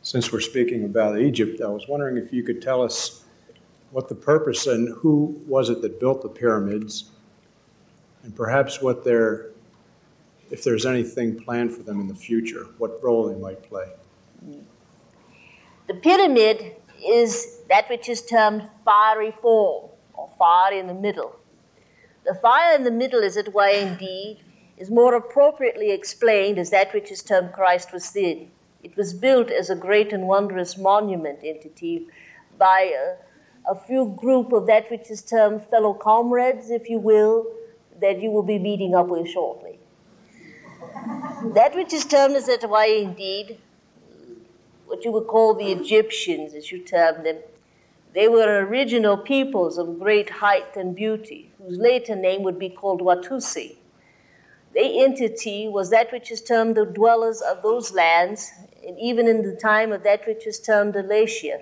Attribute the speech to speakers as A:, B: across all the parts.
A: Since we're speaking about Egypt, I was wondering if you could tell us what the purpose and who was it that built the pyramids, and perhaps if there's anything planned for them in the future, what role they might play.
B: The pyramid is that which is termed fiery form, or fire in the middle. The fire in the middle, as it were indeed, is more appropriately explained as that which is termed Christ within. It was built as a great and wondrous monument entity by a few group of that which is termed fellow comrades, if you will, that you will be meeting up with shortly. That which is termed as it were indeed, what you would call the Egyptians, as you term them, they were original peoples of great height and beauty, whose later name would be called Watusi. The entity was that which is termed the dwellers of those lands, and even in the time of that which is termed Alatia.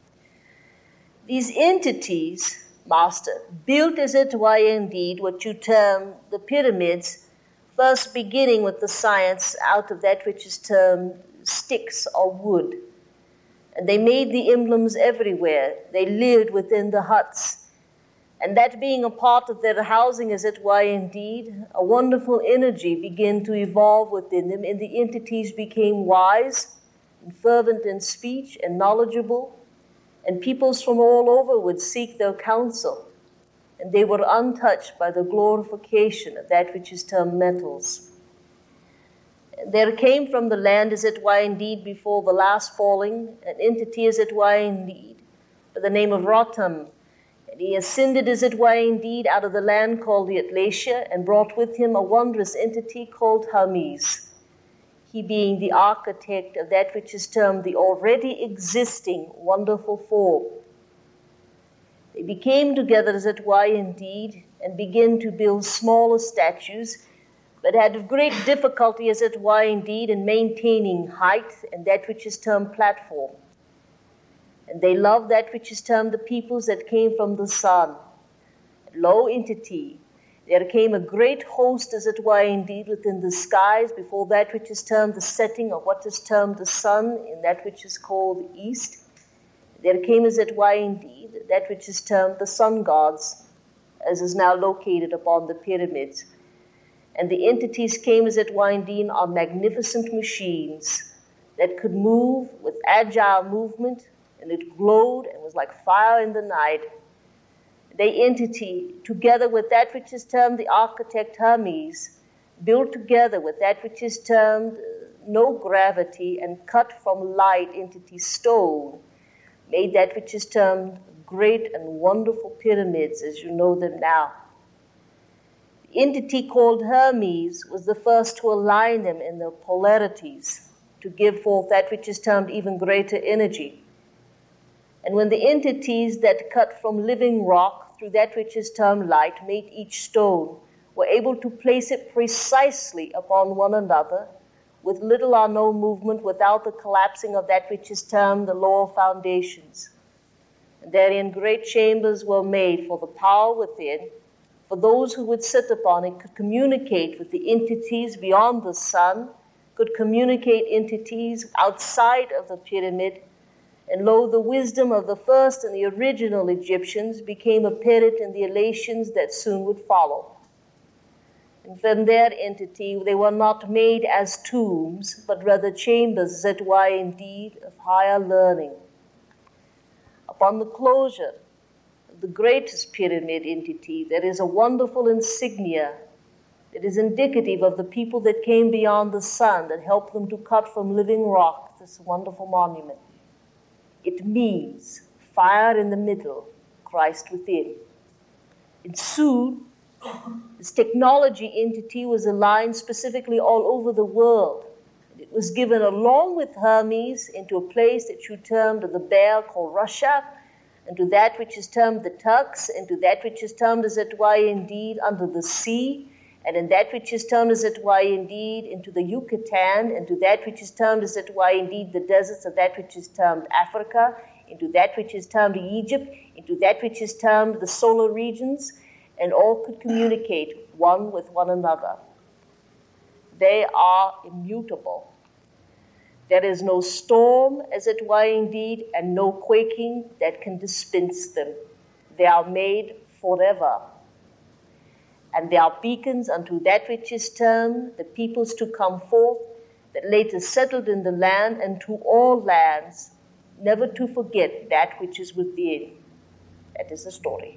B: These entities, Master, built as it were indeed what you term the pyramids, first beginning with the science out of that which is termed sticks or wood. And they made the emblems everywhere. They lived within the huts. And that being a part of their housing, as it were indeed, a wonderful energy began to evolve within them, and the entities became wise and fervent in speech and knowledgeable, and peoples from all over would seek their counsel, and they were untouched by the glorification of that which is termed metals. There came from the land, as it were indeed, before the last falling, an entity, as it were indeed, by the name of Rotem. And he ascended, as it were indeed, out of the land called the Atlasia, and brought with him a wondrous entity called Hermes, he being the architect of that which is termed the already existing wonderful form. They became together, as it were indeed, and began to build smaller statues, but had great difficulty, as it were indeed, in maintaining height and that which is termed platform. And they loved that which is termed the peoples that came from the sun. Lo entity, there came a great host, as it were indeed, within the skies before that which is termed the setting of what is termed the sun in that which is called the east. There came, as it were indeed, that which is termed the sun gods, as is now located upon the pyramids. And the entities came, as it were indeed, on magnificent machines that could move with agile movement, and it glowed and was like fire in the night. The entity, together with that which is termed the architect Hermes, built together with that which is termed no gravity and cut from light entity stone, made that which is termed great and wonderful pyramids as you know them now. The entity called Hermes was the first to align them in their polarities, to give forth that which is termed even greater energy. And when the entities that cut from living rock through that which is termed light made each stone, were able to place it precisely upon one another, with little or no movement, without the collapsing of that which is termed the lower foundations. And therein great chambers were made for the power within, for those who would sit upon it could communicate with the entities beyond the sun, could communicate entities outside of the pyramid. And lo, the wisdom of the first and the original Egyptians became apparent in the Elatians that soon would follow. And from their entity, they were not made as tombs, but rather chambers that were indeed of higher learning. Upon the closure of the greatest pyramid entity, there is a wonderful insignia that is indicative of the people that came beyond the sun, that helped them to cut from living rock this wonderful monument. It means fire in the middle, Christ within. And soon, this technology entity was aligned specifically all over the world. It was given along with Hermes into a place that you termed the bear called Russia, and to that which is termed the Turks, and to that which is termed as it were indeed under the sea, and in that which is termed as it were indeed into the Yucatan, and to that which is termed as it were indeed the deserts of that which is termed Africa, into that which is termed Egypt, into that which is termed the solar regions, and all could communicate one with one another. They are immutable. There is no storm, as it were indeed, and no quaking that can dispense them. They are made forever. And they are beacons unto that which is termed the peoples to come forth, that later settled in the land and to all lands, never to forget that which is within. That is the story.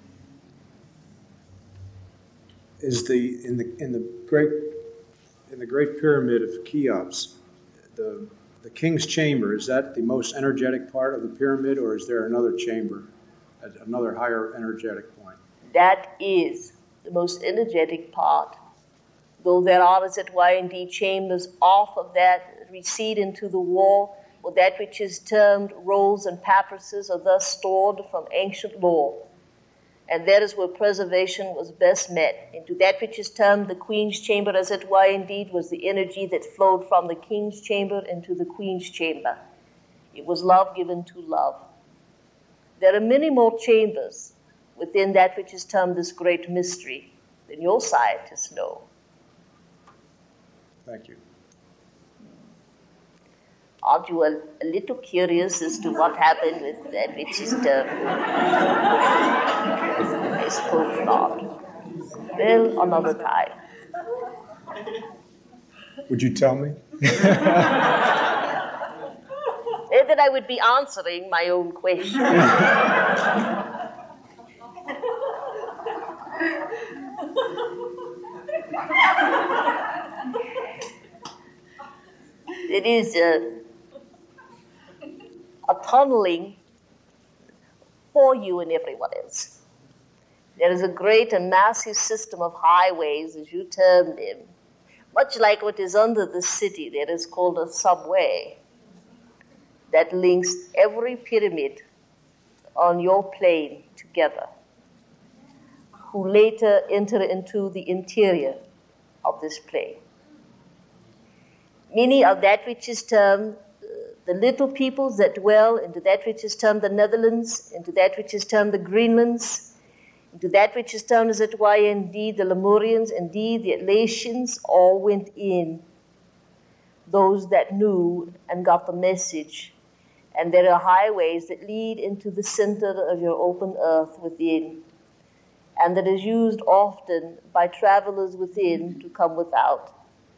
A: Is in the Great Pyramid of Cheops, the king's chamber, is that the most energetic part of the pyramid, or is there another chamber, another higher energetic point?
B: That is the most energetic part, though there are, as it were, indeed chambers off of that recede into the wall, or that which is termed rolls and papyruses are thus stored from ancient lore. And that is where preservation was best met. Into that which is termed the queen's chamber, as it were indeed, was the energy that flowed from the king's chamber into the queen's chamber. It was love given to love. There are many more chambers within that which is termed this great mystery than your scientists know.
A: Thank you.
B: Aren't you a little curious as to what happened with that which is termed? I suppose not. Well, another time.
A: Would you tell me?
B: Then I would be answering my own question. It is a tunneling for you and everyone else. There is a great and massive system of highways, as you term them, much like what is under the city. There is called a subway that links every pyramid on your plane together, who later enter into the interior of this plane. Many of that which is termed the little peoples that dwell into that which is termed the Netherlands, into that which is termed the Greenlands, into that which is termed, as it were, indeed, the Lemurians, indeed, the Atlassians, all went in. Those that knew and got the message. And there are highways that lead into the center of your open earth within, and that is used often by travelers within to come without.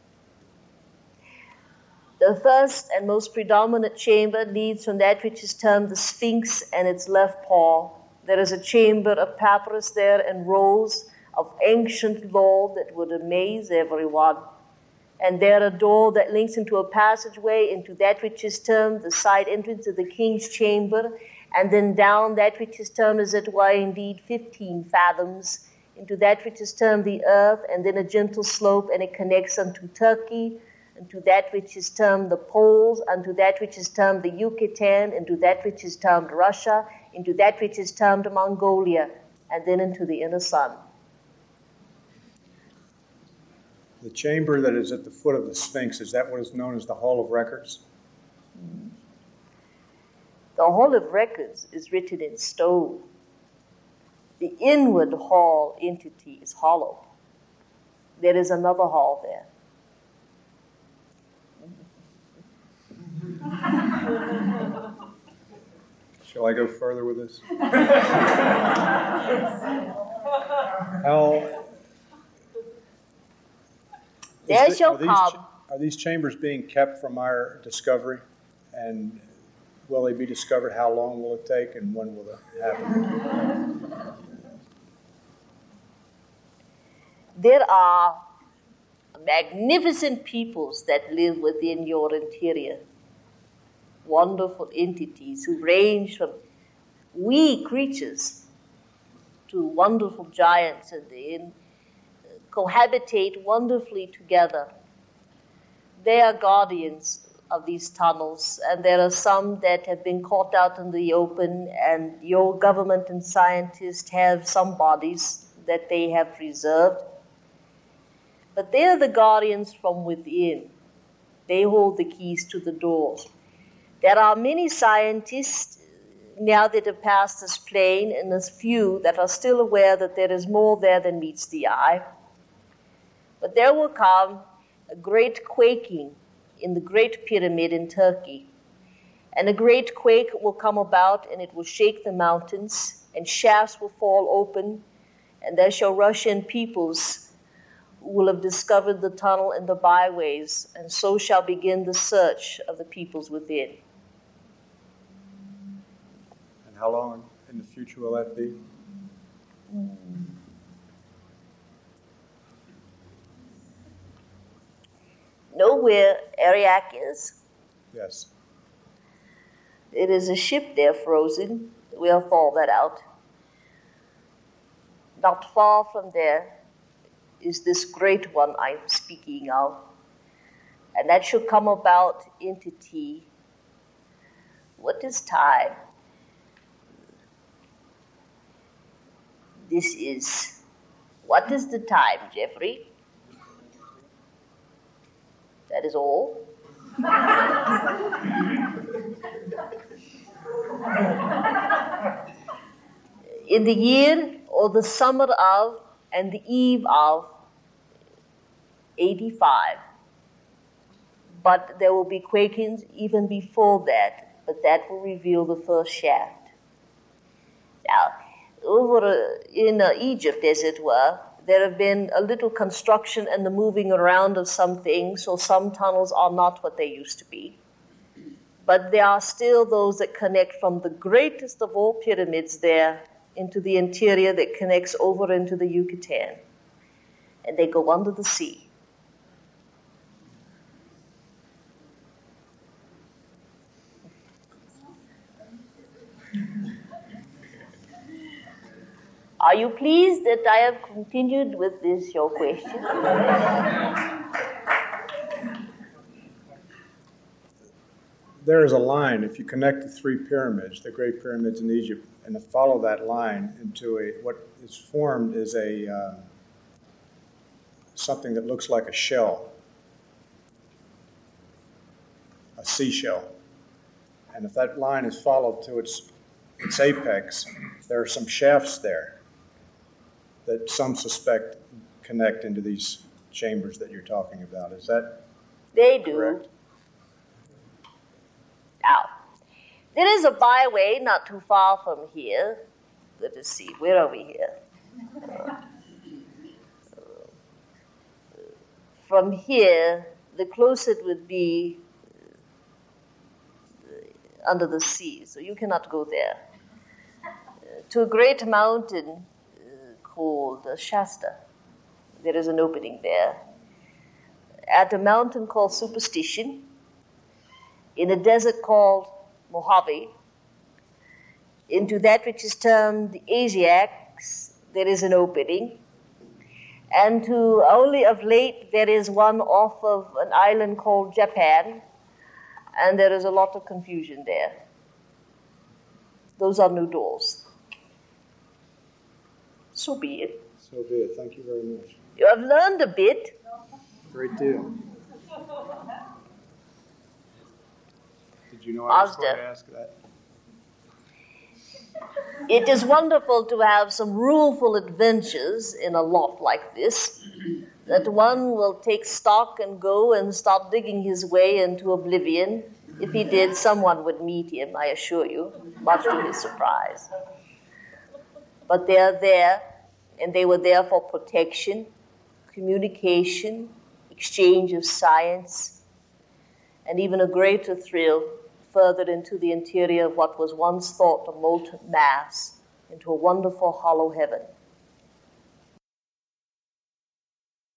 B: The first and most predominant chamber leads from that which is termed the Sphinx and its left paw. There is a chamber of papyrus there and rolls of ancient lore that would amaze everyone. And there a door that links into a passageway into that which is termed the side entrance of the king's chamber, and then down that which is termed, as it were, indeed 15 fathoms, into that which is termed the earth, and then a gentle slope, and it connects unto Turkey, into that which is termed the poles, unto that which is termed the Yucatan, into that which is termed Russia, into that which is termed Mongolia, and then into the inner sun.
A: The chamber that is at the foot of the Sphinx, is that what is known as the Hall of Records?
B: The Hall of Records is written in stone. The inward hall entity is hollow. There is another hall there.
A: Shall I go further with this? How...
B: There shall come.
A: Are these chambers being kept from our discovery? And will they be discovered? How long will it take? And when will it happen?
B: There are magnificent peoples that live within your interior. Wonderful entities who range from wee creatures to wonderful giants, and they cohabitate wonderfully together. They are guardians of these tunnels, and there are some that have been caught out in the open, and your government and scientists have some bodies that they have preserved. But they are the guardians from within. They hold the keys to the doors. There are many scientists now that have passed this plane, and there's few that are still aware that there is more there than meets the eye. But there will come a great quaking in the Great Pyramid in Turkey. And a great quake will come about, and it will shake the mountains, and shafts will fall open, and there shall rush in peoples who will have discovered the tunnel and the byways, and so shall begin the search of the peoples within.
A: And how long in the future will that be?
B: Know where Ariak is?
A: Yes.
B: It is a ship there frozen. We'll thaw that out. Not far from there is this great one I'm speaking of. And that should come about into T. What is time? This is. What is the time, Jeffrey? That is all. In the year or the summer of and the eve of 85. But there will be quakings even before that, but that will reveal the first shaft. Now, over in Egypt, as it were, there have been a little construction and the moving around of some things, so some tunnels are not what they used to be. But there are still those that connect from the greatest of all pyramids there into the interior that connects over into the Yucatan. And they go under the sea. Are you pleased that I have continued with this, your question?
A: There is a line, if you connect the three pyramids, the great pyramids in Egypt, and to follow that line into what is formed is something that looks like a shell, a seashell. And if that line is followed to its apex, there are some shafts there that some suspect connect into these chambers that you're talking about. Is that
B: They do.
A: correct?
B: Now, there is a byway not too far from here. Let us see, where are we here? From here, the closer it would be under the sea, so you cannot go there. To a great mountain called Shasta. There is an opening there. At a mountain called Superstition, in a desert called Mojave, into that which is termed the Asiacs, there is an opening. And to only of late, there is one off of an island called Japan, and there is a lot of confusion there. Those are new doors. So be it.
A: So be it. Thank you very much.
B: You have learned a bit.
A: Great deal. Did you know I was going to ask that?
B: It is wonderful to have some ruleful adventures in a lot like this, that one will take stock and go and start digging his way into oblivion. If he did, someone would meet him, I assure you, much to his surprise. But they are there, and they were there for protection, communication, exchange of science, and even a greater thrill further into the interior of what was once thought a molten mass into a wonderful hollow heaven.